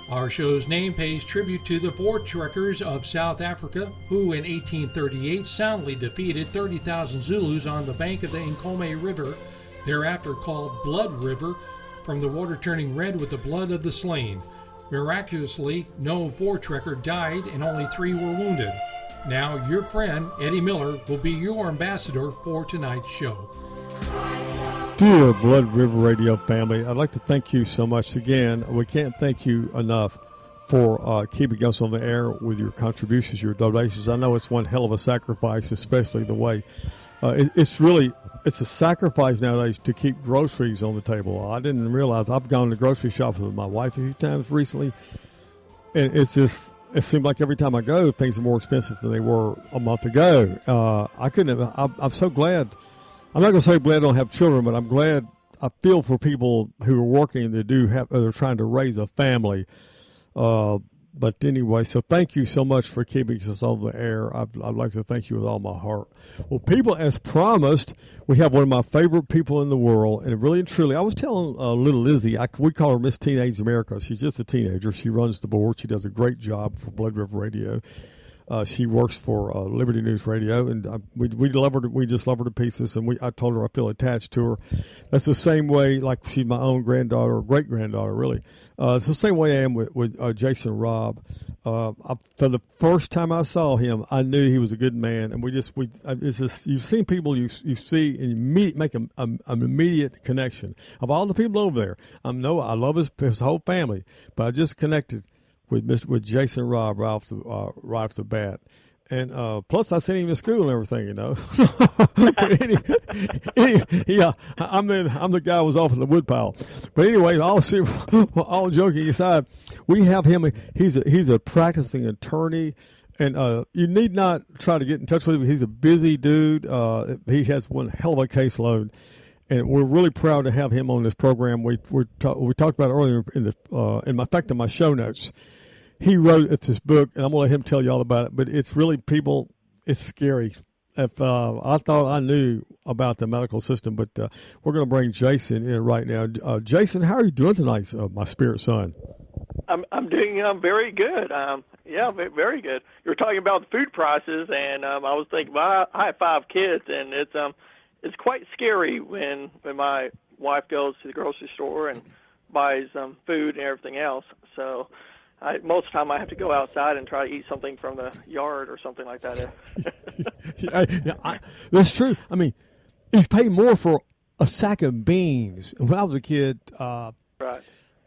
Our show's name pays tribute to the Voortrekkers of South Africa, who in 1838 soundly defeated 30,000 Zulus on the bank of the Nkomo River, thereafter called Blood River, from the water turning red with the blood of the slain. Miraculously, no Voortrekker died and only 3 were wounded. Now, your friend, Eddie Miller, will be your ambassador for tonight's show. Dear Blood River Radio family, I'd like to thank you so much again. We can't thank you enough for keeping us on the air with your contributions, your donations. I know it's one hell of a sacrifice, especially the way it's a sacrifice nowadays to keep groceries on the table. I didn't realize I've gone to grocery shops with my wife a few times recently, and it seemed like every time I go, things are more expensive than they were a month ago. I'm so glad. I'm not going to say glad I don't have children, but I'm glad. I feel for people who are working they're trying to raise a family. But anyway, so thank you so much for keeping us on the air. I'd like to thank you with all my heart. Well, people, as promised, we have one of my favorite people in the world, and really and truly, I was telling little Lizzie, we call her Miss Teenage America. She's just a teenager. She runs the board. She does a great job for Blood River Radio. She works for Liberty News Radio, and we love her. We just love her to pieces. And I told her I feel attached to her. That's the same way, like she's my own granddaughter or great granddaughter, really. It's the same way I am with Jason Robb. For the first time I saw him, I knew he was a good man, and it's just you've seen people you see and make an immediate connection. Of all the people over there, I love his whole family, but I just connected with Jason Robb right off the bat. And plus, I sent him to school and everything, Yeah, I'm the guy who was off in the woodpile. But anyway, all joking aside, we have him. He's a practicing attorney, and you need not try to get in touch with him. He's a busy dude. He has one hell of a caseload, and we're really proud to have him on this program. We talked about it earlier in my show notes. He wrote this book, and I'm going to let him tell you all about it, but it's really, people, it's scary. If I thought I knew about the medical system, but we're going to bring Jason in right now. Jason, how are you doing tonight, my spirit son? I'm doing very good. Very good. You were talking about the food prices, and I was thinking, well, I have 5 kids, and it's quite scary when my wife goes to the grocery store and buys food and everything else. So most of the time I have to go outside and try to eat something from the yard or something like that. That's true. I mean, you pay more for a sack of beans. When I was a kid, right.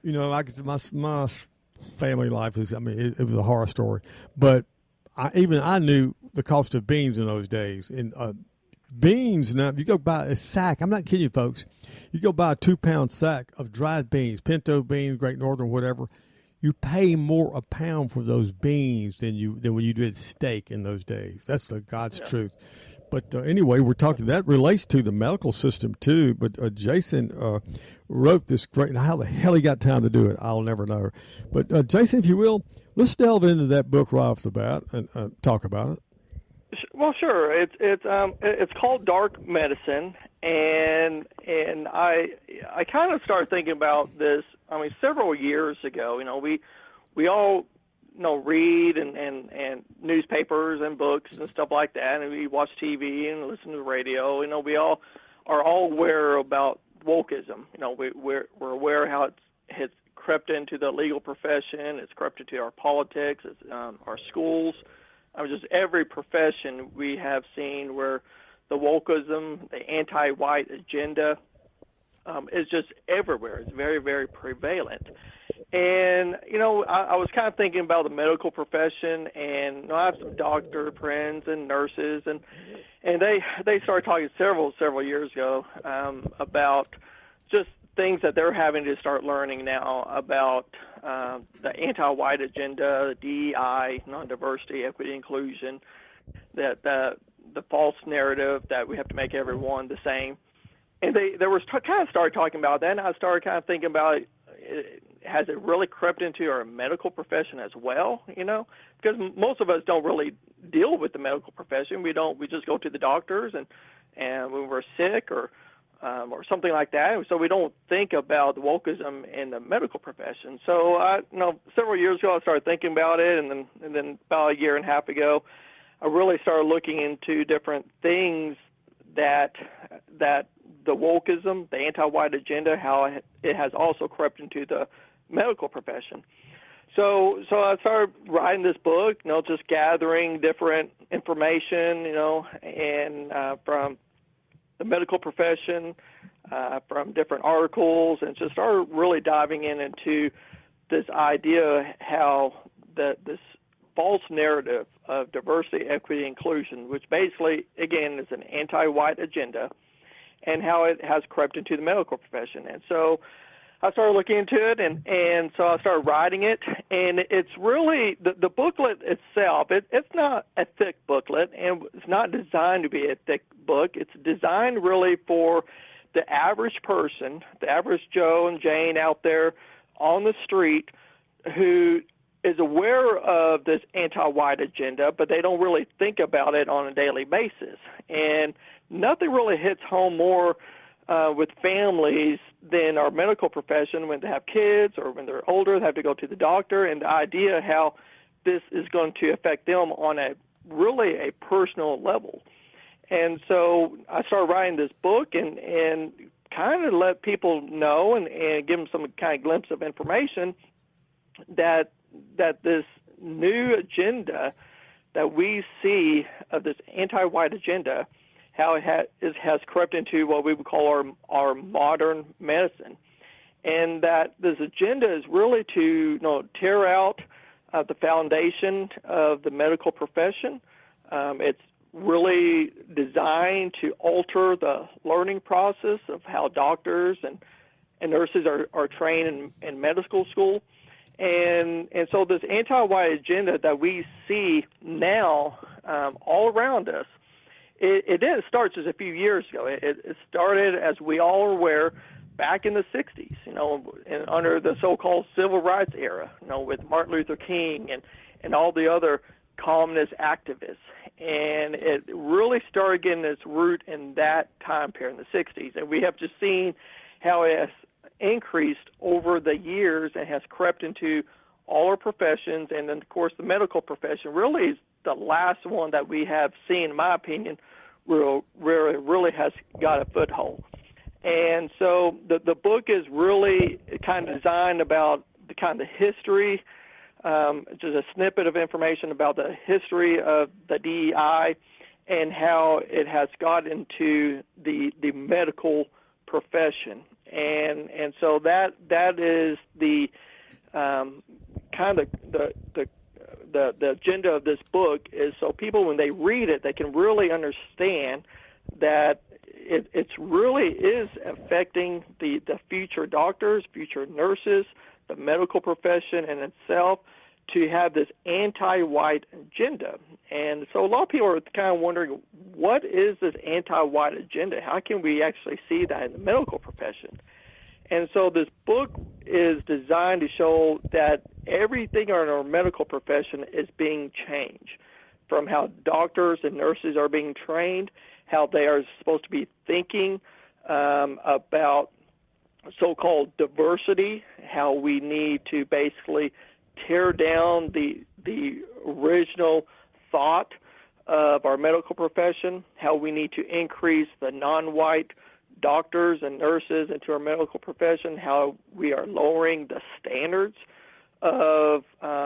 My family life it was a horror story. But I knew the cost of beans in those days. And beans, now, if you go buy a sack, I'm not kidding you, folks. You go buy a 2-pound sack of dried beans, pinto beans, Great Northern, whatever. You pay more a pound for those beans than when you did steak in those days. That's the God's truth. But anyway, we're talking, that relates to the medical system too. But Jason wrote this great, and how the hell he got time to do it, I'll never know. But Jason, if you will, let's delve into that book right off the bat and talk about it. Well, sure. It's called Dark Medicine, and I kind of started thinking about this. I mean, several years ago, we all read and newspapers and books and stuff like that, and we watch TV and listen to the radio. We all are aware about wokeism. We're aware how it's crept into the legal profession, it's crept into our politics, it's our schools. Just every profession we have seen where the wokeism, the anti-white agenda is just everywhere. It's very, very prevalent. And, I was kind of thinking about the medical profession, and I have some doctor friends and nurses, and they started talking several years ago about just things that they're having to start learning now about the anti-white agenda, the DEI, non-diversity, equity, inclusion, that the false narrative that we have to make everyone the same. And they were kind of started talking about that, and I started kind of thinking about has it really crept into our medical profession as well? Because most of us don't really deal with the medical profession. We just go to the doctors, and when we're sick or or something like that. So we don't think about wokeism in the medical profession. So several years ago, I started thinking about it, and then about a year and a half ago, I really started looking into different things that the wokeism, the anti-white agenda, how it has also crept into the medical profession. So I started writing this book, just gathering different information, and from the medical profession, from different articles, and just started really diving into this idea how this false narrative of diversity, equity, inclusion, which basically, again, is an anti-white agenda, and how it has crept into the medical profession. And so I started looking into it, and so I started writing it, and it's really, the booklet itself, it's not a thick booklet, and it's not designed to be a thick book. It's designed really for the average person, the average Joe and Jane out there on the street who is aware of this anti-white agenda, but they don't really think about it on a daily basis. And nothing really hits home more with families than our medical profession when they have kids or when they're older, they have to go to the doctor, and the idea how this is going to affect them on a really a personal level. And so I started writing this book and kind of let people know and give them some kind of glimpse of information that this new agenda that we see of this anti-white agenda, how it has crept into what we would call our modern medicine, and that this agenda is really to tear out the foundation of the medical profession. It's really designed to alter the learning process of how doctors and nurses are trained in medical school. And so this anti-white agenda that we see now all around us, it didn't start just a few years ago. It started, as we all are aware, back in the 60s, under the so-called civil rights era, with Martin Luther King and all the other communist activists. And it really started getting its root in that time period in the 60s. And we have just seen how it has increased over the years and has crept into all our professions. And then, of course, the medical profession really is the last one that we have seen, in my opinion, where it really has got a foothold. And so the book is really kind of designed about the kind of history, just a snippet of information about the history of the DEI and how it has got into the medical profession. And so that is the kind of the agenda of this book is so people, when they read it, they can really understand that it really is affecting the future doctors, future nurses, the medical profession in itself, to have this anti-white agenda. And so a lot of people are kind of wondering, what is this anti-white agenda? How can we actually see that in the medical profession? And so this book is designed to show that everything in our medical profession is being changed, from how doctors and nurses are being trained, how they are supposed to be thinking about so-called diversity, how we need to basically tear down the original thought of our medical profession, how we need to increase the non-white doctors and nurses into our medical profession, how we are lowering the standards of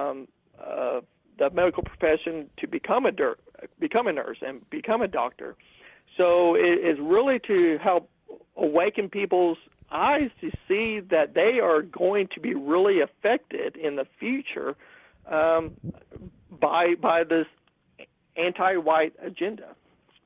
the medical profession to become a nurse and become a doctor. So it is really to help awaken people's eyes to see that they are going to be really affected in the future by this anti-white agenda.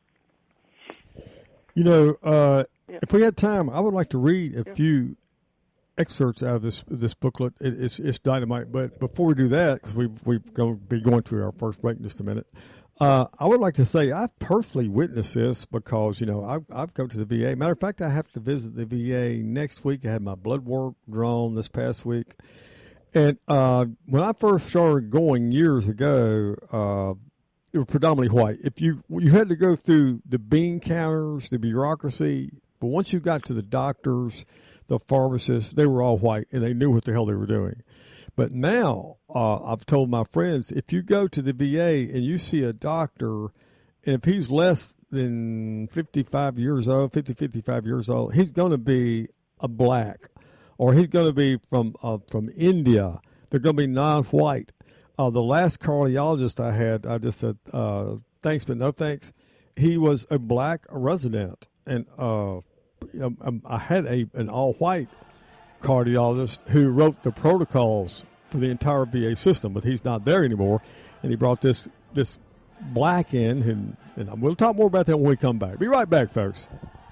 If we had time, I would like to read a few excerpts out of this booklet. It's dynamite. But before we do that, because we're going to be going to our first break in just a minute, I would like to say I've personally witnessed this because, I've go to the VA. Matter of fact, I have to visit the VA next week. I had my blood work drawn this past week. And when I first started going years ago, it was predominantly white. If you had to go through the bean counters, the bureaucracy, But once you got to the doctors, the pharmacists, they were all white, and they knew what the hell they were doing. But now I've told my friends, if you go to the VA and you see a doctor, and if he's less than 55 years old, 55 years old, he's going to be a black, or he's going to be from India. They're going to be non-white. The last cardiologist I had, I just said, thanks, but no thanks. He was a black resident, and I had an all-white cardiologist who wrote the protocols for the entire VA system, but he's not there anymore, and he brought this black in, and we'll talk more about that when we come back. Be right back, folks.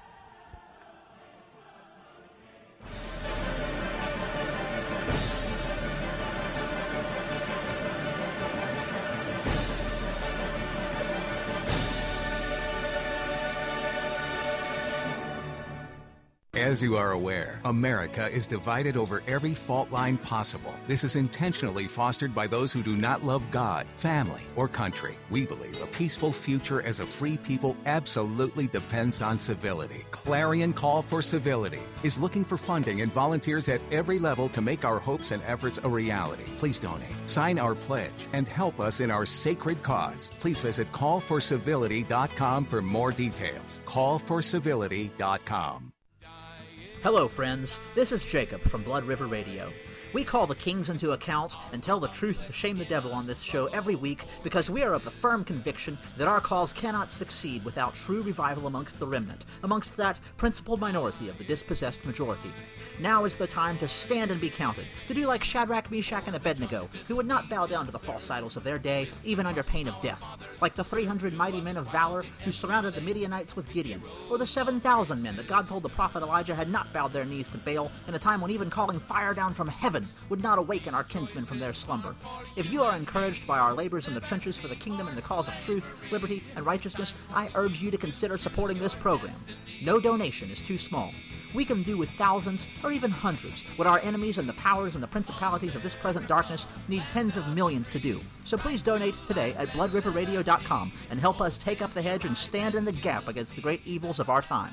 As you are aware, America is divided over every fault line possible. This is intentionally fostered by those who do not love God, family, or country. We believe a peaceful future as a free people absolutely depends on civility. Clarion Call for Civility is looking for funding and volunteers at every level to make our hopes and efforts a reality. Please donate, sign our pledge, and help us in our sacred cause. Please visit callforcivility.com for more details. Callforcivility.com. Hello, friends. This is Jacob from Blood River Radio. We call the kings into account and tell the truth to shame the devil on this show every week because we are of the firm conviction that our cause cannot succeed without true revival amongst the remnant, amongst that principal minority of the dispossessed majority. Now is the time to stand and be counted, to do like Shadrach, Meshach, and Abednego, who would not bow down to the false idols of their day, even under pain of death, like the 300 mighty men of valor who surrounded the Midianites with Gideon, or the 7,000 men that God told the prophet Elijah had not bowed their knees to Baal in a time when even calling fire down from heaven would not awaken our kinsmen from their slumber. If you are encouraged by our labors in the trenches for the kingdom and the cause of truth, liberty, and righteousness, I urge you to consider supporting this program. No donation is too small. We can do with thousands or even hundreds what our enemies and the powers and the principalities of this present darkness need tens of millions to do. So please donate today at bloodriverradio.com and help us take up the hedge and stand in the gap against the great evils of our time.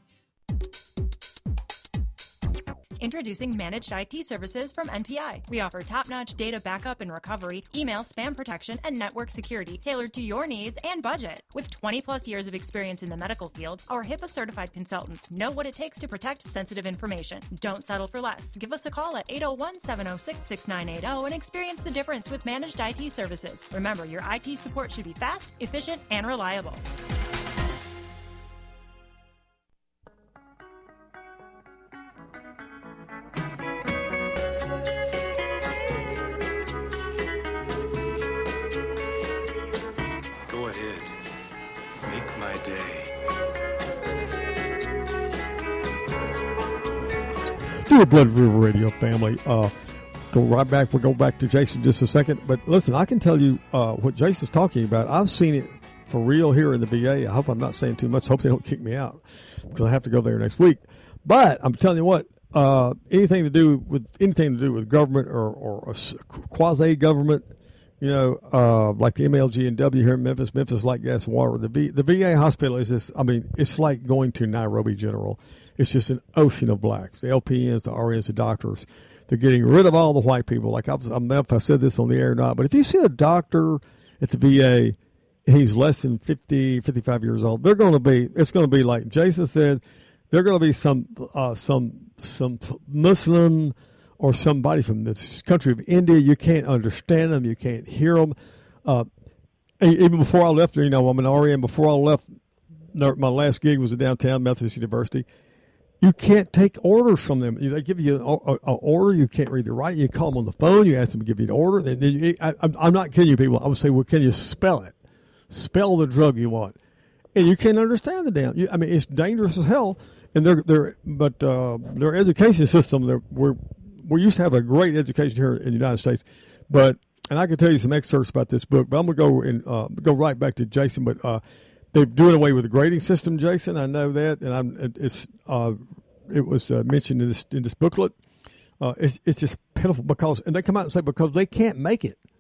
Introducing Managed IT Services from NPI. We offer top-notch data backup and recovery, email spam protection, and network security tailored to your needs and budget. With 20-plus years of experience in the medical field, our HIPAA-certified consultants know what it takes to protect sensitive information. Don't settle for less. Give us a call at 801-706-6980 and experience the difference with Managed IT Services. Remember, your IT support should be fast, efficient, and reliable. Dear Blood River Radio family, go right back. We'll go back to Jason just a second. But listen, I can tell you what Jason's talking about. I've seen it for real here in the VA. I hope I'm not saying too much. I hope they don't kick me out because I have to go there next week. But I'm telling you what, anything to do with government or a quasi-government, you know, like the MLG and W here in Memphis, Light, Gas, and Water. The VA hospital is just, I mean, it's like going to Nairobi General. It's just an ocean of blacks, the LPNs, the RNs, the doctors. They're getting rid of all the white people. Like, I don't know if I said this on the air or not, but if you see a doctor at the VA, he's less than 50, 55 years old, it's going to be like Jason said, they're going to be some Muslim or somebody from this country of India. You can't understand them. You can't hear them. Even before I left there, you know, I'm an RN. Before I left, my last gig was at downtown Methodist University. You can't take orders from them. They give you an order. You can't read the writing. You call them on the phone. You ask them to give you an order. I'm not kidding you, people. I would say, well, can you spell it? Spell the drug you want. And you can't understand the damn. I mean, it's dangerous as hell. And their education system, we used to have a great education here in the United States. And I can tell you some excerpts about this book, but I'm going to go right back to Jason. But they're doing away with the grading system, Jason. I know that, and it was mentioned in this booklet. It's just pitiful because they come out and say because they can't make it.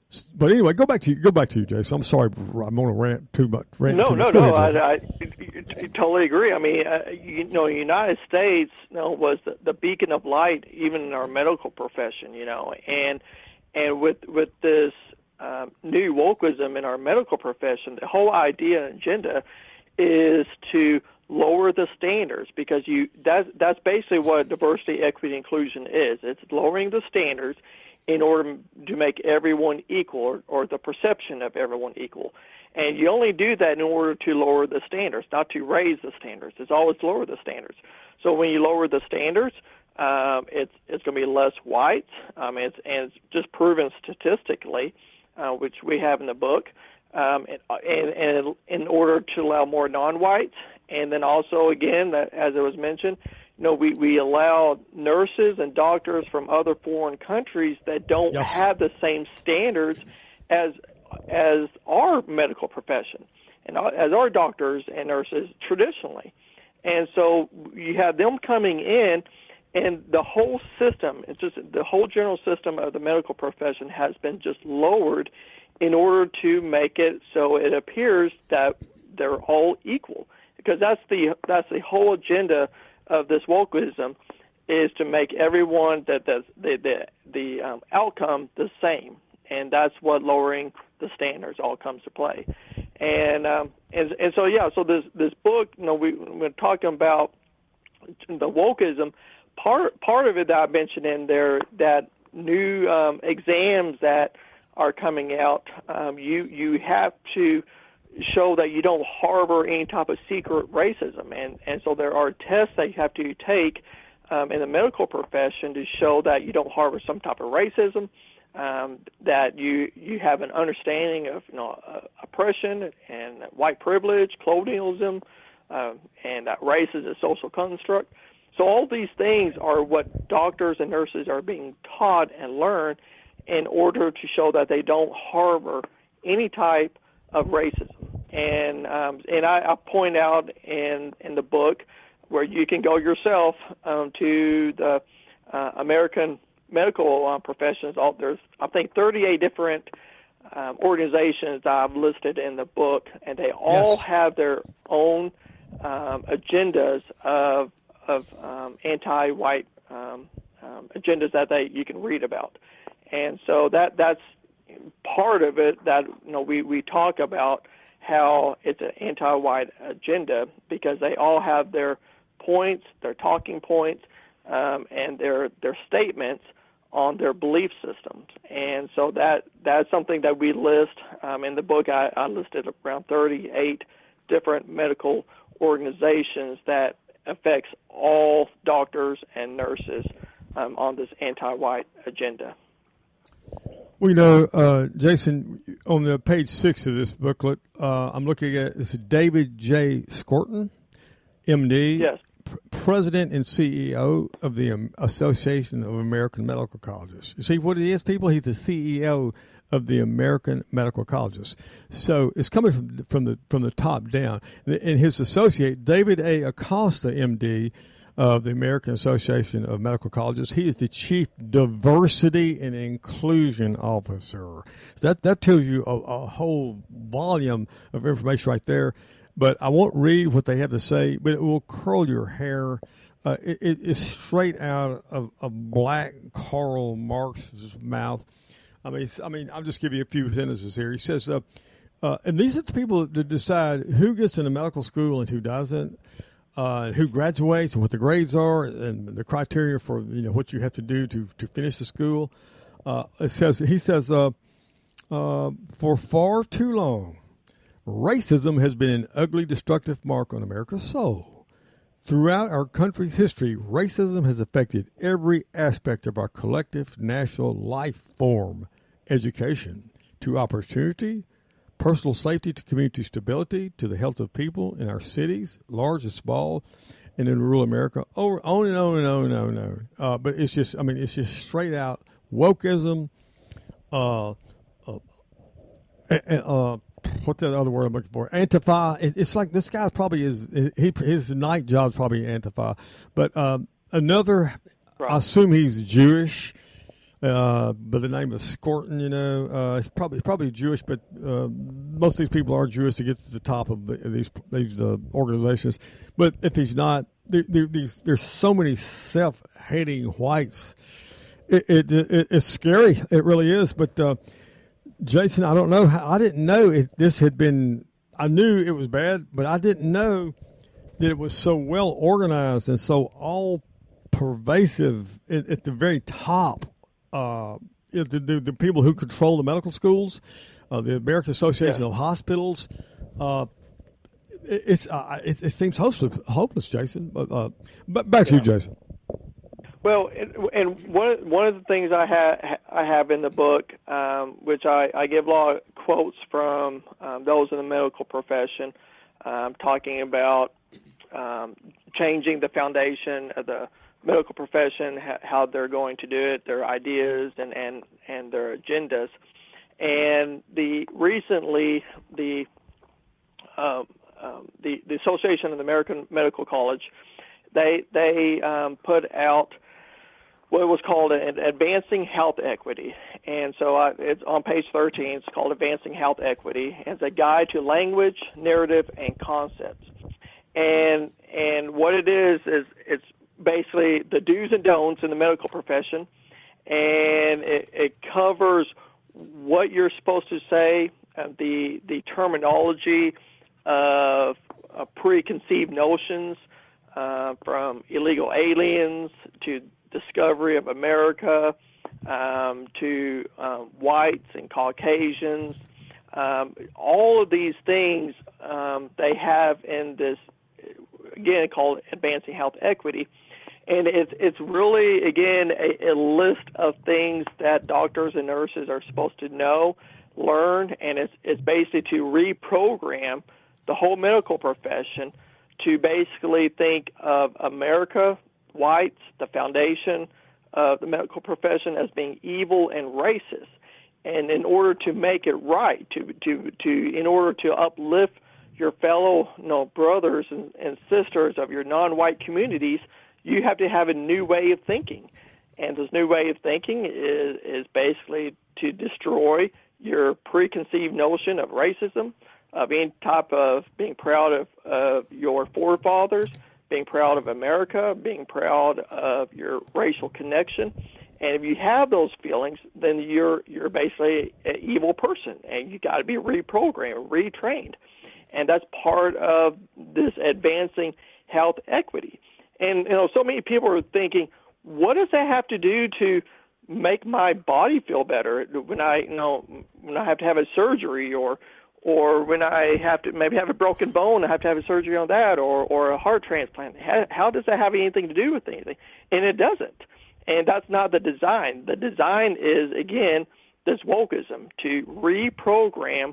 But anyway, go back to you, Jason. I'm sorry, I'm going to rant too much. No. I totally agree. I mean, the United States, was the beacon of light, even in our medical profession. And with this new wokeism in our medical profession, the whole idea and agenda is to lower the standards, because that's basically what diversity, equity, inclusion is. It's lowering the standards in order to make everyone equal, or the perception of everyone equal. And you only do that in order to lower the standards, not to raise the standards. It's always lower the standards. So when you lower the standards, it's going to be less whites, and it's just proven statistically, which we have in the book, and in order to allow more non-whites. And then also, again, as it was mentioned, we allow nurses and doctors from other foreign countries that don't have the same standards as our medical profession and as our doctors and nurses traditionally. And so you have them coming in, and the whole system, it's just the whole general system of the medical profession has been just lowered in order to make it so it appears that they're all equal. Because that's the whole agenda of this wokeism, is to make everyone the outcome the same, and that's what lowering the standards all comes to play. And so this book, we're talking about the wokeism. Part of it that I mentioned in there, that new exams that are coming out, you have to show that you don't harbor any type of secret racism, and so there are tests that you have to take in the medical profession to show that you don't harbor some type of racism, that you have an understanding of oppression and white privilege, colonialism, and that race is a social construct. So all these things are what doctors and nurses are being taught and learn in order to show that they don't harbor any type of racism. And I point out in the book where you can go yourself to the American medical professions. There's, I think, 38 different organizations that I've listed in the book, and they all have their own agendas of anti-white agendas that you can read about. And so that's part of it that we talk about, how it's an anti-white agenda, because they all have their points, their talking points, and their statements on their belief systems. And so that's something that we list in the book. I listed around 38 different medical organizations that affects all doctors and nurses on this anti-white agenda. Well, Jason, on the page 6 of this booklet, I'm looking at this David J. Skorton, MD, yes, President and CEO of the Association of American Medical Colleges. You see what he is, people? He's the CEO of the American Medical Colleges. So it's coming from the top down. And his associate, David A. Acosta, MD, of the American Association of Medical Colleges. He is the Chief Diversity and Inclusion Officer. So that tells you a whole volume of information right there. But I won't read what they have to say, but it will curl your hair. It's straight out of Black Karl Marx's mouth. I mean, I'll just give you a few sentences here. He says, and these are the people that decide who gets into medical school and who doesn't. Who graduates and what the grades are and the criteria for what you have to do to finish the school. He says for far too long, racism has been an ugly, destructive mark on America's soul. Throughout our country's history, racism has affected every aspect of our collective national life form, education to opportunity, personal safety to community stability, to the health of people in our cities, large and small, and in rural America. On and on and on and on and on. But it's just straight out wokeism. What's that other word I'm looking for? Antifa. It's like this guy probably his night job's probably Antifa. But another, I assume he's Jewish. by the name of Skorton. It's probably Jewish, but most of these people are Jewish to get to the top of these organizations. But if he's not, there's so many self-hating whites. It's scary. It really is. But Jason, I don't know. I didn't know this had been. I knew it was bad, but I didn't know that it was so well organized and so all pervasive at the very top. The people who control the medical schools, the American Association of Hospitals. It seems hopeless, Jason. But back to you, Jason. Well, and one of the things I have in the book, which I give a lot of quotes from those in the medical profession, talking about changing the foundation of the medical profession, how they're going to do it, their ideas and their agendas. And recently the Association of the American Medical College, they put out what was called an Advancing Health Equity. And so it's on page 13. It's called Advancing Health Equity. It's a guide to language, narrative, and concepts. And what it is it's basically the do's and don'ts in the medical profession, and it covers what you're supposed to say, the terminology of preconceived notions, from illegal aliens to discovery of America, to whites and Caucasians. All of these things they have in this, again, called Advancing Health Equity. And it's really, again, a list of things that doctors and nurses are supposed to know, learn, and it's basically to reprogram the whole medical profession to basically think of America, whites, the foundation of the medical profession, as being evil and racist. And in order to make it right, in order to uplift your fellow brothers and sisters of your non-white communities, you have to have a new way of thinking. And this new way of thinking is basically to destroy your preconceived notion of racism, of any type of being proud of your forefathers, being proud of America, being proud of your racial connection. And if you have those feelings, then you're basically an evil person, and you got to be reprogrammed, retrained. And that's part of this Advancing Health Equity. And so many people are thinking, what does that have to do to make my body feel better when I have to have a surgery, or when I have to maybe have a broken bone, I have to have a surgery on that, or a heart transplant? How does that have anything to do with anything? And it doesn't. And that's not the design. The design is, again, this wokeism, to reprogram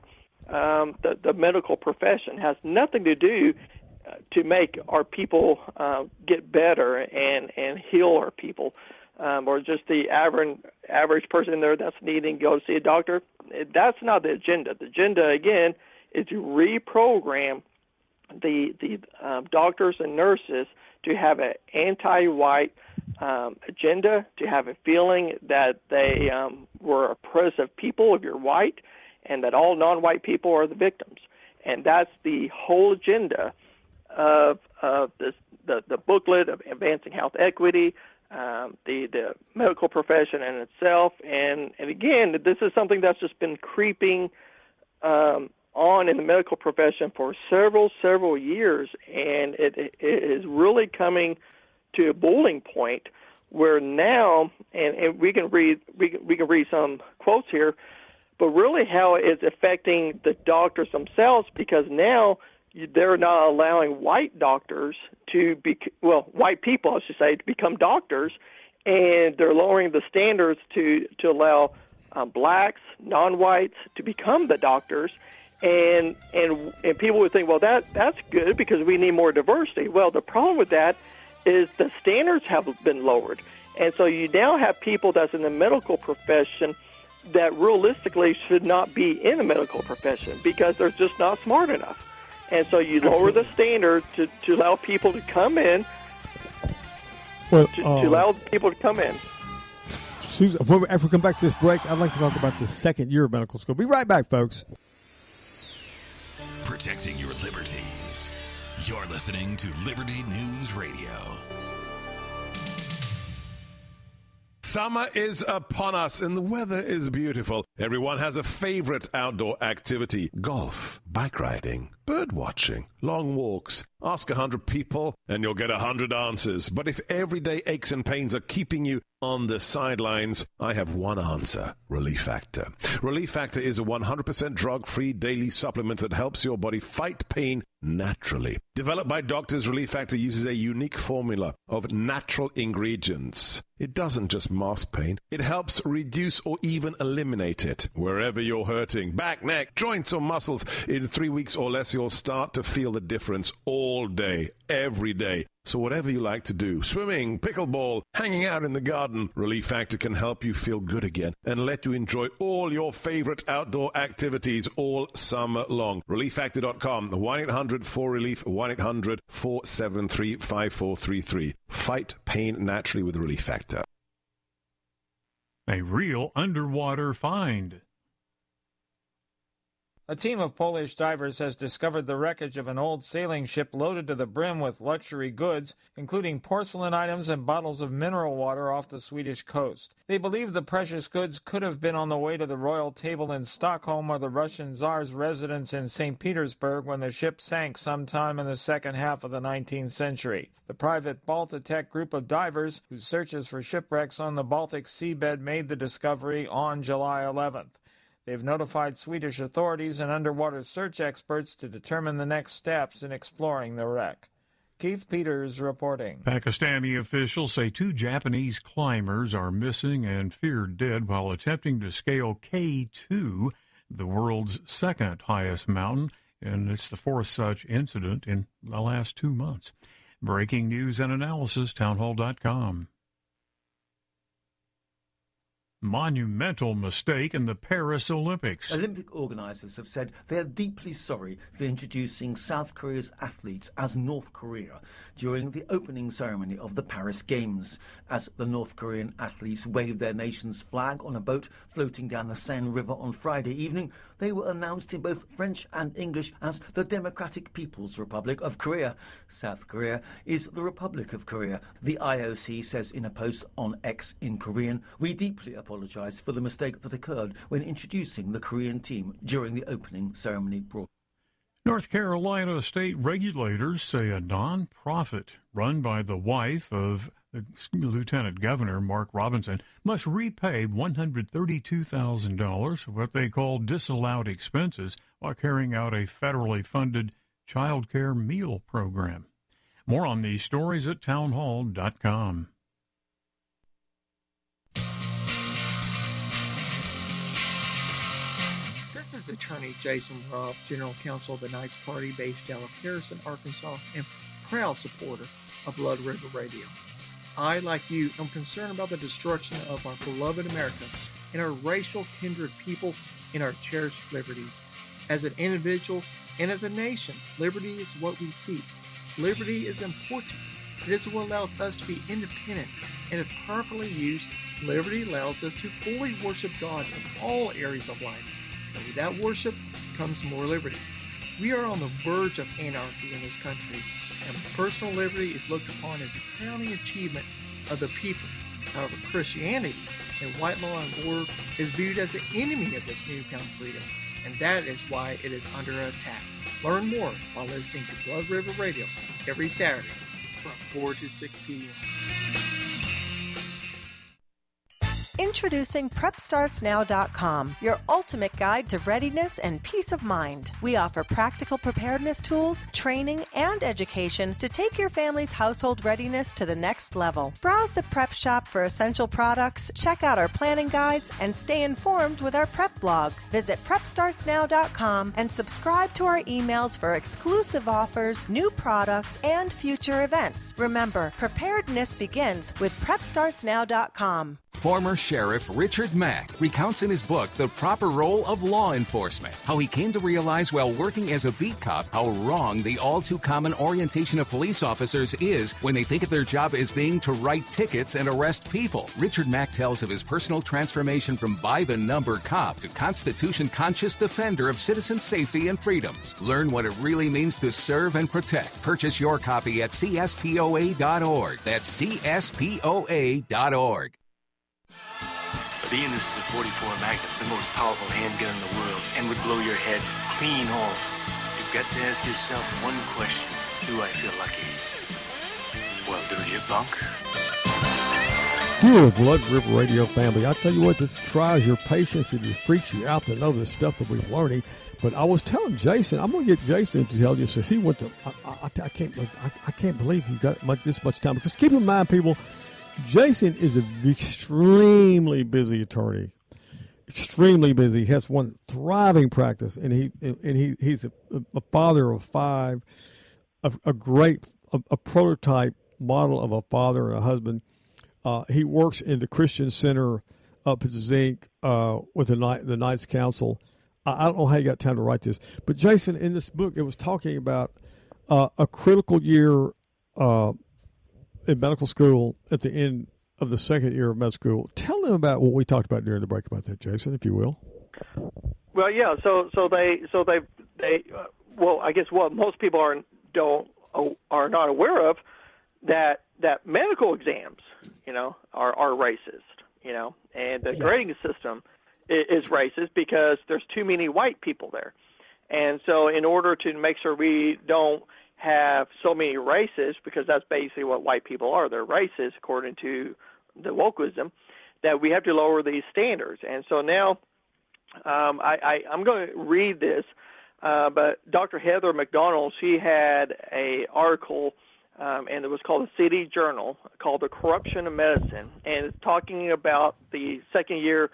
the medical profession. It has nothing to do to make our people get better and heal our people, or just the average person there that's needing to go see a doctor. That's not the agenda. The agenda, again, is to reprogram the doctors and nurses to have an anti-white agenda, to have a feeling that they were oppressive people if you're white, and that all non-white people are the victims. And that's the whole agenda of the booklet of Advancing Health Equity, the medical profession in itself. And again, this is something that's just been creeping on in the medical profession for several years, and it is really coming to a boiling point where now, and we can read some quotes here, but really how it's affecting the doctors themselves, because now they're not allowing white doctors white people, I should say, to become doctors, and they're lowering the standards to allow blacks, non-whites to become the doctors. And people would think, well, that's good because we need more diversity. Well, the problem with that is the standards have been lowered. And so you now have people that's in the medical profession that realistically should not be in the medical profession because they're just not smart enough. And so you lower the standards to allow people to come in, to allow people to come in. Susan, after we come back to this break, I'd like to talk about the second year of medical school. Be right back, folks. Protecting your liberties. You're listening to Liberty News Radio. Summer is upon us and the weather is beautiful. Everyone has a favorite outdoor activity: golf, bike riding, bird watching, long walks. Ask 100 people and you'll get 100 answers. But if everyday aches and pains are keeping you on the sidelines, I have one answer: Relief Factor. Relief Factor is a 100% drug-free daily supplement that helps your body fight pain naturally. Developed by doctors, Relief Factor uses a unique formula of natural ingredients. It doesn't just mask pain, it helps reduce or even eliminate it. Wherever you're hurting, back, neck, joints or muscles, in 3 weeks or less you'll start to feel the difference all day, every day. So whatever you like to do, swimming, pickleball, hanging out in the garden, Relief Factor can help you feel good again and let you enjoy all your favorite outdoor activities all summer long. ReliefFactor.com, 1-800-4RELIEF, 1-800-473-5433. Fight pain naturally with Relief Factor. A real underwater find. A team of Polish divers has discovered the wreckage of an old sailing ship loaded to the brim with luxury goods, including porcelain items and bottles of mineral water off the Swedish coast. They believe the precious goods could have been on the way to the royal table in Stockholm or the Russian Tsar's residence in St. Petersburg when the ship sank sometime in the second half of the 19th century. The private Baltitech group of divers, whose searches for shipwrecks on the Baltic seabed made the discovery on July 11th. They've notified Swedish authorities and underwater search experts to determine the next steps in exploring the wreck. Keith Peters reporting. Pakistani officials say 2 Japanese climbers are missing and feared dead while attempting to scale K2, the world's second highest mountain, and it's the 4th such incident in the last 2 months. Breaking news and analysis, townhall.com. Monumental mistake in the Paris Olympics. Olympic organisers have said they are deeply sorry for introducing South Korea's athletes as North Korea during the opening ceremony of the Paris Games. As the North Korean athletes waved their nation's flag on a boat floating down the Seine River on Friday evening, they were announced in both French and English as the Democratic People's Republic of Korea. South Korea is the Republic of Korea. The IOC says in a post on X in Korean, "We deeply apologise for the mistake that occurred when introducing the Korean team during the opening ceremony." North Carolina state regulators say a non-profit run by the wife of the Lieutenant Governor Mark Robinson must repay $132,000 for what they call disallowed expenses while carrying out a federally funded child care meal program. More on these stories at townhall.com. This is attorney Jason Ruff, General Counsel of the Knights Party based out of Harrison, Arkansas, and proud supporter of Blood River Radio. I, like you, am concerned about the destruction of our beloved America and our racial kindred people and our cherished liberties. As an individual and as a nation, liberty is what we seek. Liberty is important. It is what allows us to be independent, and if properly used, liberty allows us to fully worship God in all areas of life. And with that worship comes more liberty. We are on the verge of anarchy in this country, and personal liberty is looked upon as a crowning achievement of the people. However, Christianity and white law and order is viewed as the enemy of this newfound freedom, and that is why it is under attack. Learn more by listening to Blood River Radio every Saturday from 4 to 6 p.m. Introducing PrepStartsNow.com, your ultimate guide to readiness and peace of mind. We offer practical preparedness tools, training, and education to take your family's household readiness to the next level. Browse the prep shop for essential products, check out our planning guides, and stay informed with our prep blog. Visit PrepStartsNow.com and subscribe to our emails for exclusive offers, new products, and future events. Remember, preparedness begins with PrepStartsNow.com. Former Sheriff Richard Mack recounts in his book The Proper Role of Law Enforcement how he came to realize while working as a beat cop how wrong the all-too-common orientation of police officers is when they think of their job as being to write tickets and arrest people. Richard Mack tells of his personal transformation from by-the-number cop to Constitution-conscious defender of citizen safety and freedoms. Learn what it really means to serve and protect. Purchase your copy at CSPOA.org. That's CSPOA.org. Being this is a 44 Magnum, the most powerful handgun in the world, and would blow your head clean off. You've got to ask yourself one question. Do I feel lucky? Well, do you, punk? Dear Blood River Radio family, I tell you what, this tries your patience. It just freaks you out to know the stuff that we're learning. But I was telling Jason, I'm going to get Jason to tell you, since he went to, I can't believe he got this much time. Because keep in mind, people, Jason is an extremely busy attorney, extremely busy. He has one thriving practice, and he's a father of 5, a prototype model of a father and a husband. He works in the Christian Center up at Zinc with the Knights Council. I don't know how you got time to write this, but Jason, in this book, it was talking about a critical year in medical school at the end of the second year of med school. Tell them about what we talked about during the break about that, Jason, if you will. Well, yeah. So they well, I guess what most people are not aware of that medical exams, are racist, and the grading system is racist because there's too many white people there, and so in order to make sure we don't have so many racists, because that's basically what white people are. They're racist, according to the wokeism, that we have to lower these standards. And so now I'm going to read this, but Dr. Heather McDonald, she had an article, and it was called the City Journal, called The Corruption of Medicine, and it's talking about the second year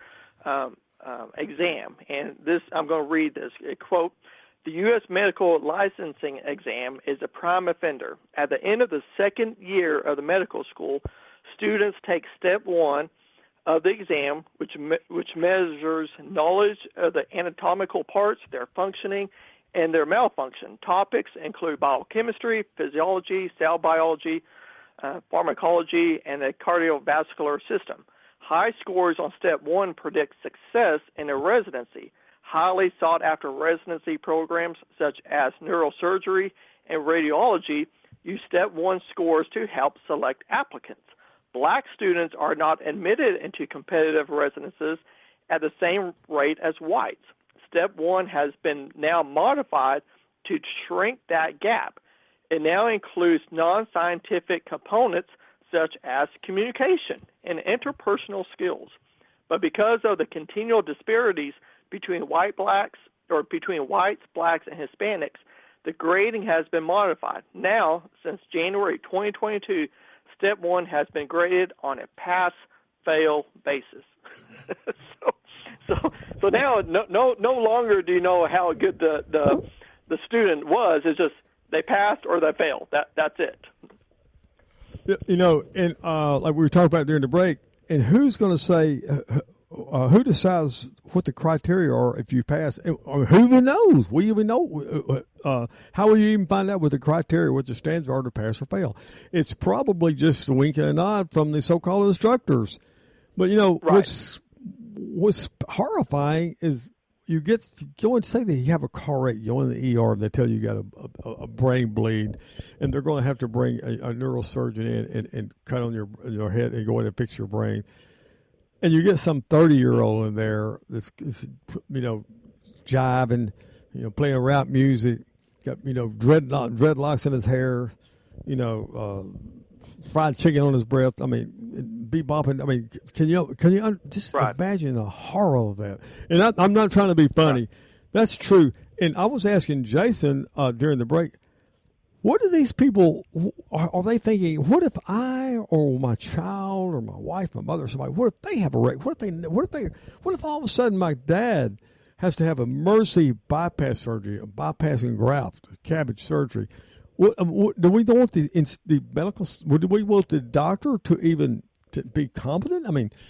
exam. And this, I'm going to read this, quote, "The U.S. medical licensing exam is a prime offender. At the end of the second year of the medical school, students take step 1 of the exam, which measures knowledge of the anatomical parts, their functioning, and their malfunction. Topics include biochemistry, physiology, cell biology, pharmacology, and the cardiovascular system. High scores on step 1 predict success in a residency. Highly sought-after residency programs such as neurosurgery and radiology use Step 1 scores to help select applicants. Black students are not admitted into competitive residences at the same rate as whites. Step 1 has been now modified to shrink that gap. It now includes non-scientific components such as communication and interpersonal skills. But because of the continual disparities between whites, blacks, and Hispanics, the grading has been modified. Now, since January 2022, Step 1 has been graded on a pass-fail basis. So now, no longer do you know how good the student was. It's just they passed or they failed. That's it. And like we were talking about during the break, and who's going to say? Who decides what the criteria are if you pass? Who even knows? We even know. How will you even find out what the criteria, what the standards are to pass or fail? It's probably just a wink and a nod from the so-called instructors. But, right. What's horrifying is you go and say that you have a car wreck, you go in the ER, and they tell you got a brain bleed, and they're going to have to bring a neurosurgeon in and cut on your head and go in and fix your brain. And you get some 30-year-old in there that's jiving, playing rap music, got dreadlocks in his hair, fried chicken on his breath. I mean, bebopping. I mean, can you just imagine the horror of that? And I'm not trying to be funny. Right. That's true. And I was asking Jason during the break, what do these people, are they thinking, what if I or my child or my wife, my mother, or somebody, what if they have a wreck? What if all of a sudden my dad has to have a mercy bypass surgery, a bypassing graft, cabbage surgery? Do we want the medical, do we want the doctor to even to be competent? I mean,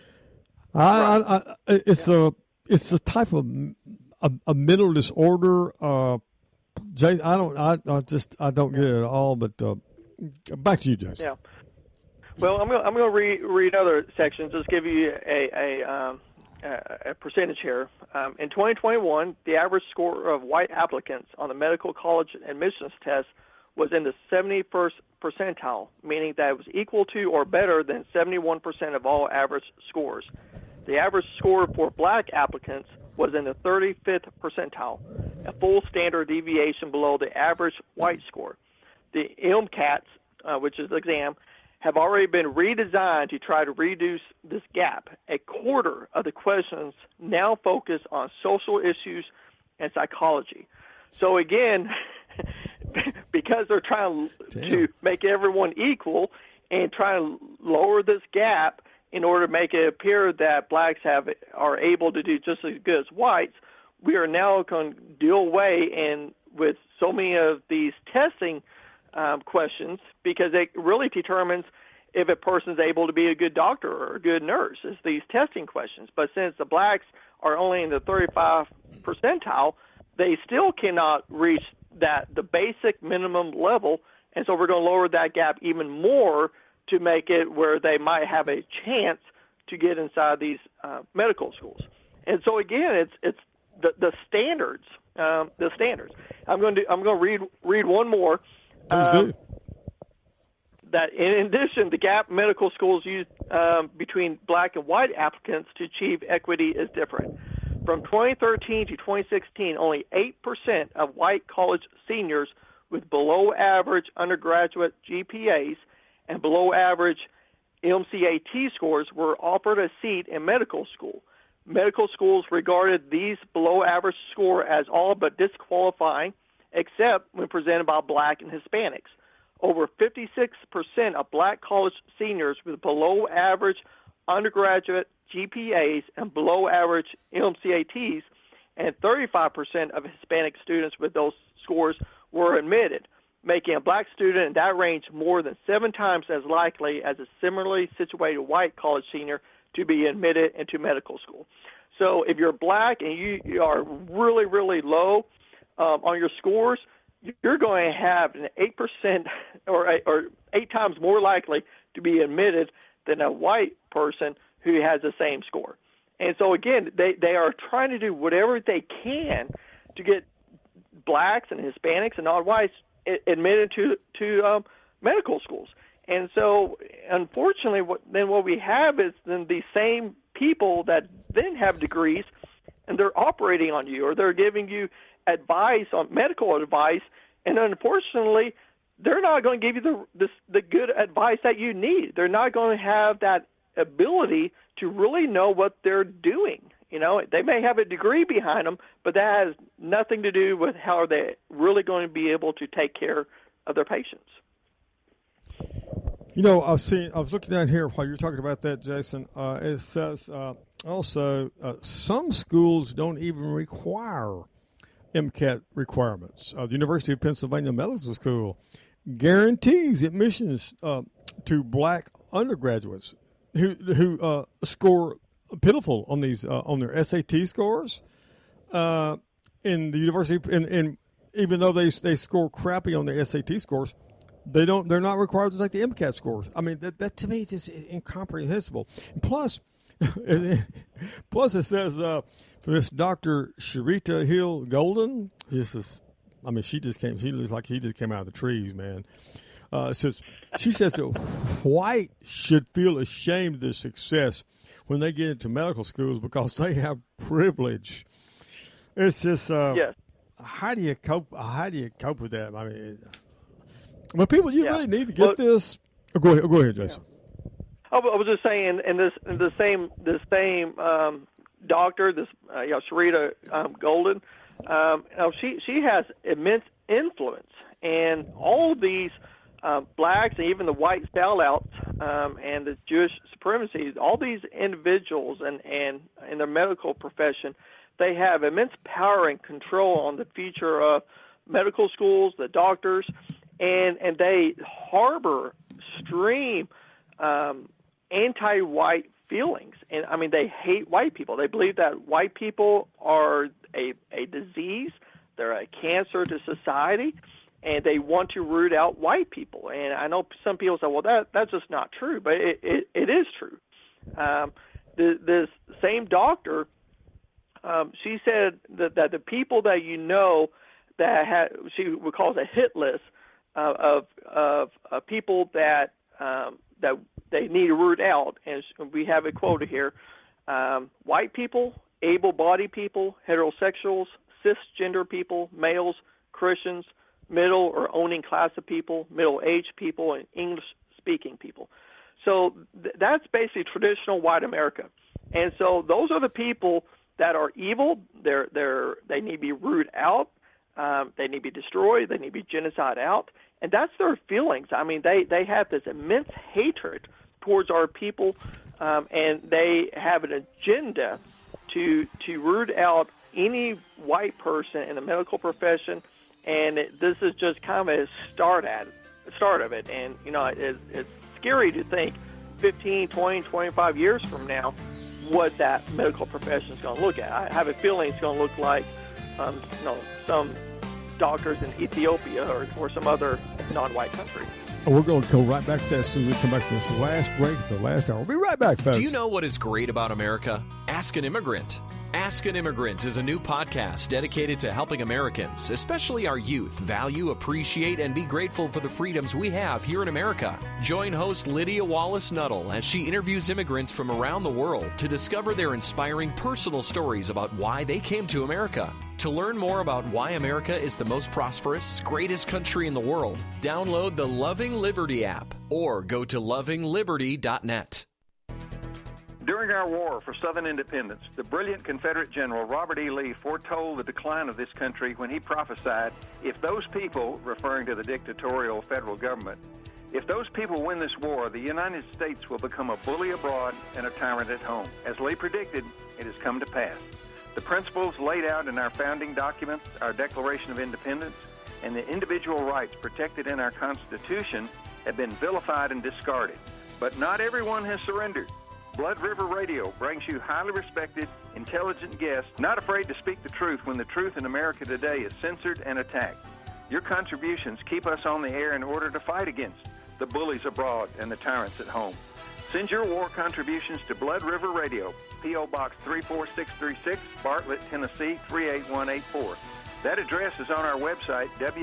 it's a type of a mental disorder. Jay, I don't get it at all. But back to you, Jason. Yeah. Well, I'm going to read other sections. Just give you a percentage here. In 2021, the average score of white applicants on the medical college admissions test was in the 71st percentile, meaning that it was equal to or better than 71% of all average scores. The average score for black applicants was in the 35th percentile, a full standard deviation below the average white score. The MCATs, which is the exam, have already been redesigned to try to reduce this gap. A quarter of the questions now focus on social issues and psychology. So again, because they're trying to make everyone equal and trying to lower this gap in order to make it appear that blacks are able to do just as good as whites, we are now going to do away with so many of these testing questions, because it really determines if a person's able to be a good doctor or a good nurse. It's these testing questions. But since the blacks are only in the 35th percentile, they still cannot reach the basic minimum level, and so we're going to lower that gap even more to make it where they might have a chance to get inside these medical schools. And so again, it's the standards. The standards. I'm going to read one more. Please do. That in addition, the gap medical schools use between black and white applicants to achieve equity is different. From 2013 to 2016, only 8% of white college seniors with below average undergraduate GPAs and below average MCAT scores were offered a seat in medical school. Medical schools regarded these below average score as all but disqualifying, except when presented by black and Hispanics. Over 56% of black college seniors with below average undergraduate GPAs and below average MCATs, and 35% of Hispanic students with those scores were admitted, making a black student in that range more than 7 times as likely as a similarly situated white college senior to be admitted into medical school. So if you're black and you are really, really low on your scores, you're going to have an 8% or 8 times more likely to be admitted than a white person who has the same score. And so again, they are trying to do whatever they can to get blacks and Hispanics and non-whites admitted to medical schools. And so unfortunately, what we have is then the same people that then have degrees, and they're operating on you, or they're giving you advice on medical advice, and unfortunately, they're not going to give you the good advice that you need. They're not going to have that ability to really know what they're doing. You know, they may have a degree behind them, but that has nothing to do with how they're really going to be able to take care of their patients. You know, I was looking down here while you're talking about that, Jason. It says also some schools don't even require MCAT requirements. The University of Pennsylvania Medical School guarantees admissions to black undergraduates who score pitiful on these on their SAT scores. In the university, and even though they score crappy on their SAT scores, they're not required to take the MCAT scores. I mean, that to me is just incomprehensible. And plus it says for this Dr. Sharita Hill Golden, she looks like she just came out of the trees, man. She says that white should feel ashamed of their success when they get into medical schools because they have privilege. It's just yes. How do you cope with that? I mean, people, you really need to get this. Oh, go ahead, Jason. I was just saying, the same doctor, Sharita Golden, she has immense influence, and all of these blacks and even the white sellouts and the Jewish supremacy, all these individuals and in the medical profession, they have immense power and control on the future of medical schools, the doctors, and they harbor, stream anti-white feelings. And, I mean, they hate white people. They believe that white people are a disease. They're a cancer to society, and they want to root out white people. And I know some people say, well, that's just not true, but it is true. This same doctor, she said that the people that you know that she would call it a hit list of people that they need to root out, and we have it quoted here: white people, able-bodied people, heterosexuals, cisgender people, males, Christians, middle or owning class of people, middle-aged people, and English-speaking people. So that's basically traditional white America. And so those are the people that are evil. They need to be rooted out. They need to be destroyed. They need to be genocide out. And that's their feelings. I mean, they have this immense hatred towards our people, and they have an agenda to root out any white person in the medical profession. And this is just kind of a start of it. And, you know, it's scary to think 15, 20, 25 years from now what that medical profession is going to look at. I have a feeling it's going to look like, some doctors in Ethiopia or some other non-white country. We're going to go right back to that as soon as we come back to this last break, the last hour. We'll be right back, folks. Do you know what is great about America? Ask an Immigrant. Ask an Immigrant is a new podcast dedicated to helping Americans, especially our youth, value, appreciate, and be grateful for the freedoms we have here in America. Join host Lydia Wallace-Nuttall as she interviews immigrants from around the world to discover their inspiring personal stories about why they came to America. To learn more about why America is the most prosperous, greatest country in the world, download the Loving Liberty app or go to lovingliberty.net. During our war for Southern independence, the brilliant Confederate General Robert E. Lee foretold the decline of this country when he prophesied, if those people, referring to the dictatorial federal government, if those people win this war, the United States will become a bully abroad and a tyrant at home. As Lee predicted, it has come to pass. The principles laid out in our founding documents, our Declaration of Independence, and the individual rights protected in our Constitution have been vilified and discarded. But not everyone has surrendered. Blood River Radio brings you highly respected, intelligent guests, not afraid to speak the truth when the truth in America today is censored and attacked. Your contributions keep us on the air in order to fight against the bullies abroad and the tyrants at home. Send your war contributions to Blood River Radio, P.O. Box 34636, Bartlett, Tennessee 38184. That address is on our website,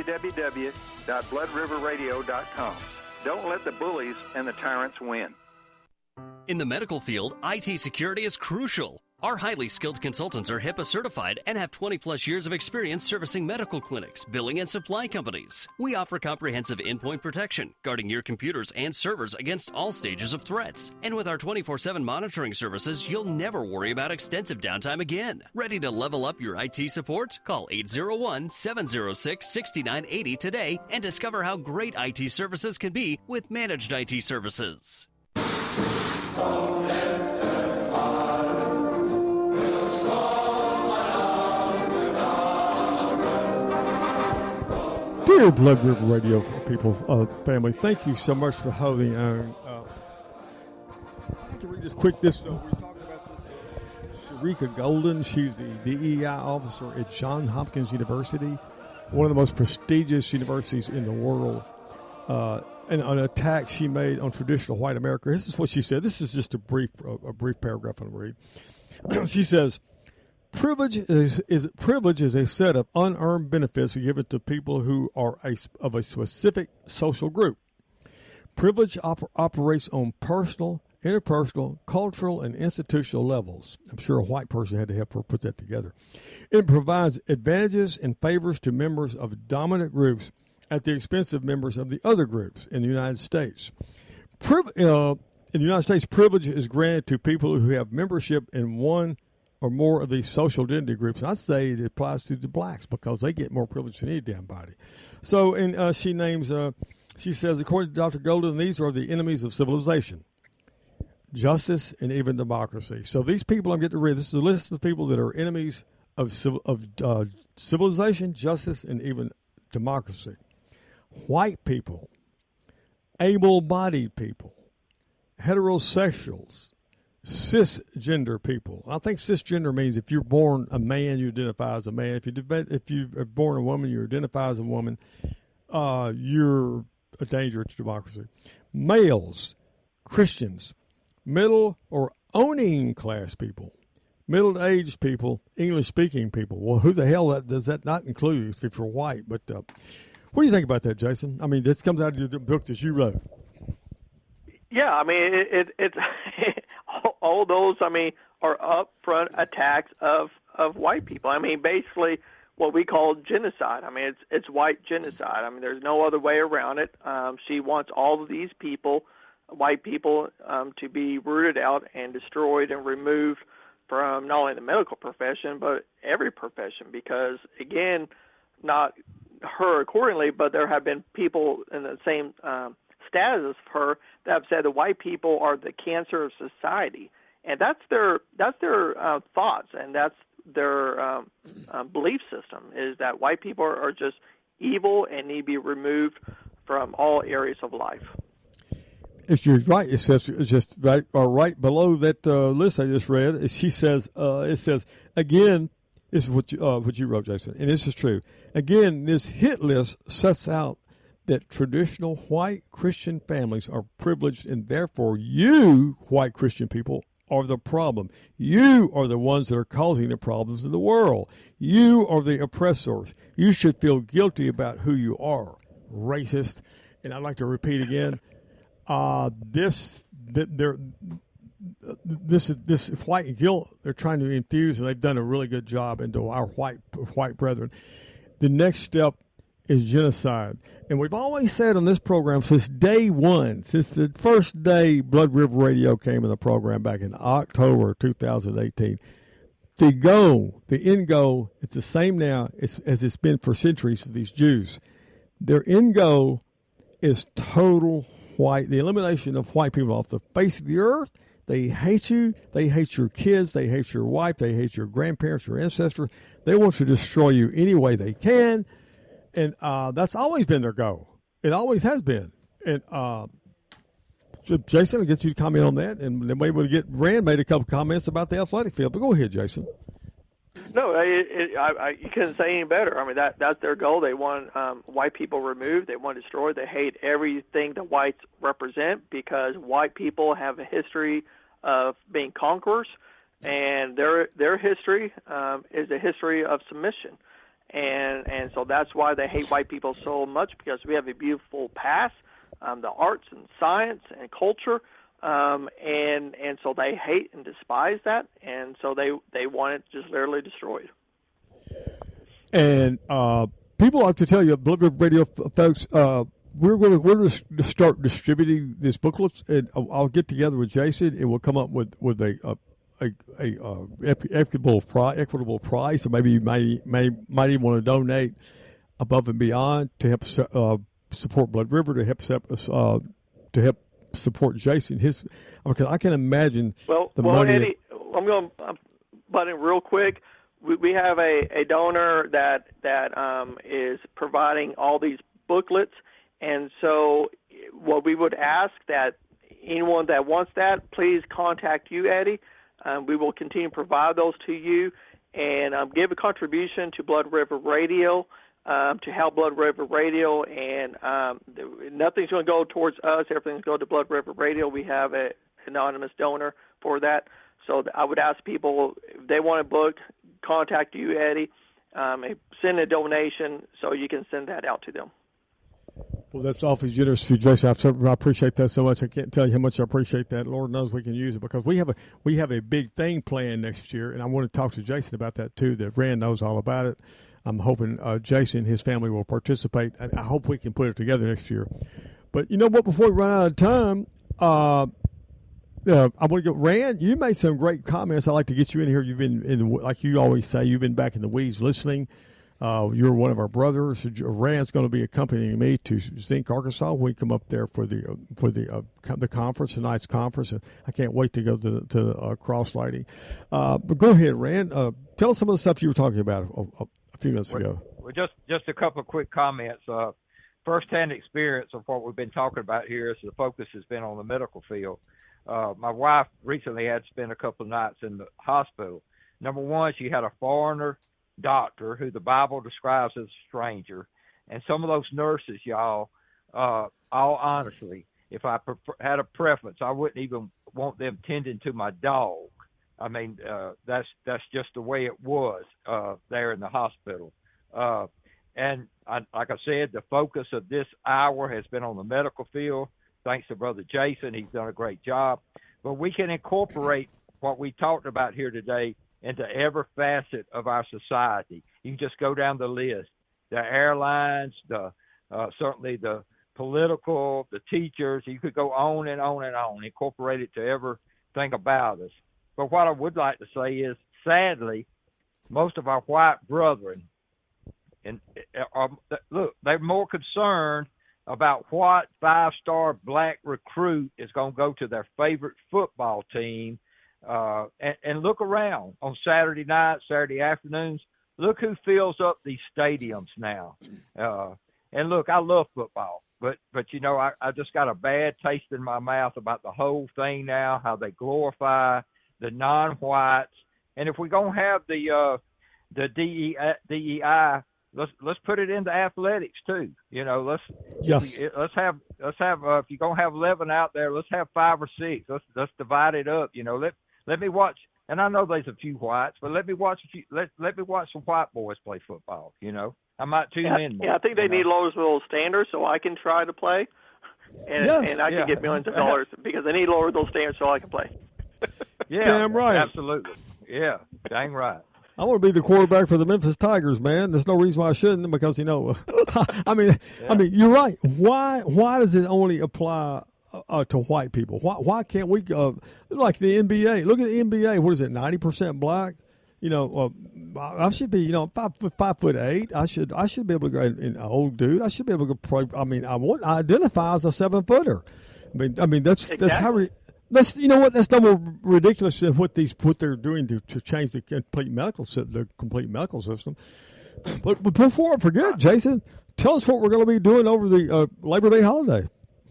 www.bloodriverradio.com. Don't let the bullies and the tyrants win. In the medical field, IT security is crucial. Our highly skilled consultants are HIPAA certified and have 20-plus years of experience servicing medical clinics, billing, and supply companies. We offer comprehensive endpoint protection, guarding your computers and servers against all stages of threats. And with our 24/7 monitoring services, you'll never worry about extensive downtime again. Ready to level up your IT support? Call 801-706-6980 today and discover how great IT services can be with Managed IT Services. Dear Blood River Radio people, family, thank you so much for holding on. I'd like to read this quick. We were talking about this. Sharika Golden, she's the DEI officer at Johns Hopkins University, one of the most prestigious universities in the world. And an attack she made on traditional white America. This is what she said. This is just a brief paragraph I'm going to read. She says, Privilege is a set of unearned benefits given to people who are of a specific social group. Privilege operates on personal, interpersonal, cultural, and institutional levels. I'm sure a white person had to help her put that together. It provides advantages and favors to members of dominant groups at the expense of members of the other groups in the United States. In the United States, privilege is granted to people who have membership in one or more of these social identity groups. And I'd say it applies to the blacks because they get more privilege than any damn body. So, and she says, according to Dr. Golden, these are the enemies of civilization, justice, and even democracy. So these people I'm getting to read, this is a list of people that are enemies of civilization, justice, and even democracy. White people, able-bodied people, heterosexuals, cisgender people. I think cisgender means if you're born a man, you identify as a man. If you're born a woman, you identify as a woman. You're a danger to democracy. Males, Christians, middle or owning class people, middle-aged people, English-speaking people. Well, who the hell does that not include if you're white? But what do you think about that, Jason? I mean, this comes out of the book that you wrote. Yeah, I mean, it's all those, I mean, are upfront attacks of white people. I mean, basically what we call genocide. I mean, it's white genocide. I mean, there's no other way around it. She wants all of these people, white people, to be rooted out and destroyed and removed from not only the medical profession, but every profession, because, again, not her accordingly, but there have been people in the same status of her that have said the white people are the cancer of society. And that's their thoughts, and that's their belief system, is that white people are just evil and need to be removed from all areas of life. If you're right, it says it's just right below that list I just read. She says it says again. This is what you wrote, Jason, and this is true. Again, this hit list sets out that traditional white Christian families are privileged, and therefore you, white Christian people, are the problem. You are the ones that are causing the problems in the world. You are the oppressors. You should feel guilty about who you are, racist. And I'd like to repeat again. This white guilt they're trying to infuse, and they've done a really good job into our white brethren. The next step is genocide. And we've always said on this program since day one, since the first day Blood River Radio came in the program back in October 2018, the end goal, it's the same now as it's been for centuries for these Jews. Their end goal is total the elimination of white people off the face of the earth. They hate you. They hate your kids. They hate your wife. They hate your grandparents, your ancestors. They want to destroy you any way they can. And that's always been their goal. It always has been. And Jason, I'll get you to comment on that. And then maybe we'll get Rand made a couple comments about the athletic field. But go ahead, Jason. No, you couldn't say any better. I mean, that's their goal. They want white people removed. They want destroyed. They hate everything the whites represent, because white people have a history of being conquerors, and their history is a history of submission. And so that's why they hate white people so much, because we have a beautiful past, the arts and science and culture. And so they hate and despise that, and so they want it just literally destroyed. And people like to tell you, Blood River Radio folks, we're going to start distributing these booklets, and I'll get together with Jason, and we'll come up with a equitable price, or maybe you might even want to donate above and beyond to help support Blood River, to help support Jason. Because I can imagine the money. Eddie, I'm going to butt in real quick. We have a donor that is providing all these booklets, and so what we would ask that anyone that wants that, please contact you, Eddie. We will continue to provide those to you, and give a contribution to Blood River Radio. To help Blood River Radio, and nothing's going to go towards us. Everything's going to Blood River Radio. We have an anonymous donor for that. So I would ask people, if they want a book, contact you, Eddie. Send a donation so you can send that out to them. Well, that's awfully generous of you, Jason. I appreciate that so much. I can't tell you how much I appreciate that. Lord knows we can use it, because we have a big thing planned next year, and I want to talk to Jason about that too. That Rand knows all about it. I'm hoping Jason and his family will participate, and I hope we can put it together next year. But you know what? Before we run out of time, I want to go. Rand, you made some great comments. I'd like to get you in here. You've been like you always say, you've been back in the weeds listening. You're one of our brothers. Rand's going to be accompanying me to Zinc, Arkansas, when we come up there for the conference, tonight's conference. And I can't wait to go to cross lighting. But go ahead, Rand. Tell us some of the stuff you were talking about a few minutes ago. Well, just a couple of quick comments. First-hand experience of what we've been talking about here is the focus has been on the medical field. My wife recently had spent a couple of nights in the hospital. Number one, she had a foreigner doctor who the Bible describes as a stranger. And some of those nurses, y'all, all honestly, if I had a preference, I wouldn't even want them tending to my dog. I mean, that's just the way it was there in the hospital. And like I said, the focus of this hour has been on the medical field. Thanks to Brother Jason. He's done a great job. But we can incorporate what we talked about here today into every facet of our society. You can just go down the list. The airlines, certainly the political, the teachers. You could go on and on and on, incorporate it to everything about us. But what I would like to say is, sadly, most of our white brethren, look, they're more concerned about what 5-star black recruit is going to go to their favorite football team. And look around on Saturday nights, Saturday afternoons. Look who fills up these stadiums now. And look, I love football, but you know, I just got a bad taste in my mouth about the whole thing now, how they glorify the non-whites. And if we're going to have the DEI, let's put it into athletics too. You know, let's have if you're going to have 11 out there, let's have 5 or 6. Let's divide it up. You know, let me watch. And I know there's a few whites, but let me watch let me watch some white boys play football. You know, I might tune in more. Yeah, I think they need Lawrenceville standards so I can try to play, and I can get millions of dollars because they need Lawrenceville standards so I can play. Yeah, damn right. Absolutely. Yeah, dang right. I want to be the quarterback for the Memphis Tigers, man. There's no reason why I shouldn't, because, you know, I mean, you're right. Why does it only apply to white people? Why can't we, like the NBA? Look at the NBA. What is it, 90% black? You know, I should be, you know, 5'8". I should be able to go. An old dude, I should be able to go. I mean, I identify as a 7-footer. I mean that's how. That's, you know what, that's no more ridiculous than what they're doing to change the complete medical system. But before I forget, Jason, tell us what we're going to be doing over the Labor Day holiday.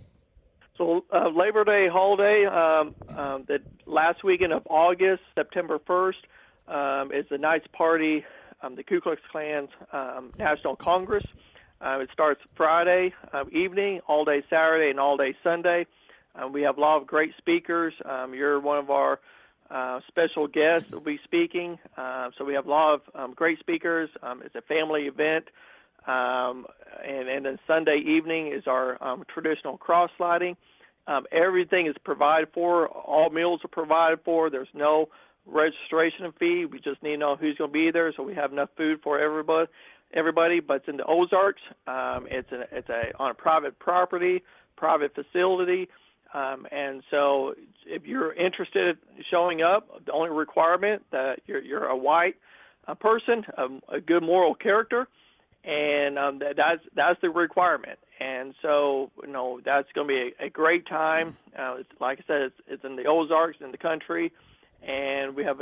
So Labor Day holiday, the last weekend of August, September 1st, is the Knights Party, the Ku Klux Klan's National Congress. It starts Friday evening, all day Saturday, and all day Sunday. We have a lot of great speakers. You're one of our special guests that will be speaking. So we have a lot of great speakers. It's a family event. And then Sunday evening is our traditional cross sliding. Everything is provided for. All meals are provided for. There's no registration fee. We just need to know who's going to be there, so we have enough food for everybody. But it's in the Ozarks. It's on a private property, private facility. And so if you're interested in showing up, the only requirement that you're a white person, a good moral character, and that's the requirement. And so, you know, that's going to be a great time. Like I said, it's in the Ozarks, in the country, and we have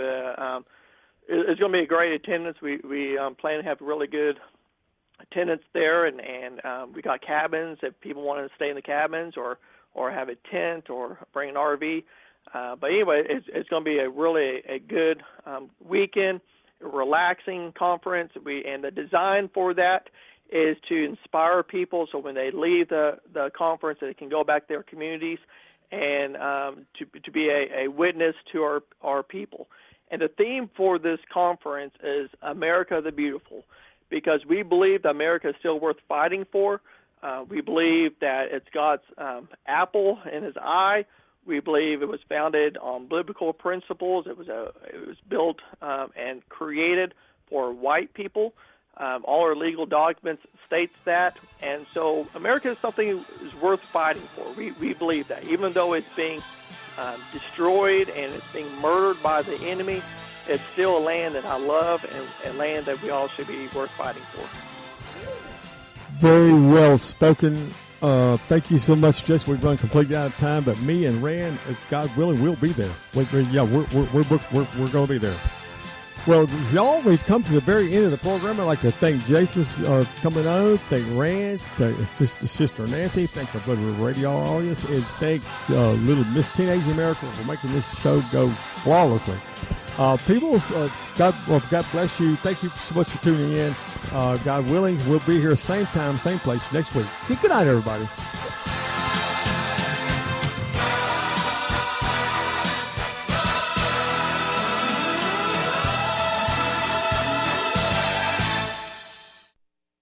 it's going to be a great attendance. We plan to have really good attendance there, and we got cabins if people want to stay in the cabins or have a tent or bring an RV. But anyway, it's going to be a good weekend, a relaxing conference. And the design for that is to inspire people so when they leave the conference, they can go back to their communities and to be a witness to our people. And the theme for this conference is America the Beautiful, because we believe that America is still worth fighting for. We believe that it's God's apple in his eye. We believe it was founded on biblical principles. It was built and created for white people. All our legal documents states that. And so America is something that is worth fighting for. We believe that. Even though it's being destroyed and it's being murdered by the enemy, it's still a land that I love and a land that we all should be worth fighting for. Very well spoken. Thank you so much, Jason. We've run completely out of time, but me and Rand, if God willing, we'll be there. We're going to be there. Well, y'all, we've come to the very end of the program. I'd like to thank Jason for coming on, thank Rand, thank Sister Nancy, thanks our Blood River Radio audience, and thanks little Miss Teenage America for making this show go flawlessly. People, God bless you. Thank you so much for tuning in. God willing, we'll be here same time, same place next week. Good night, everybody.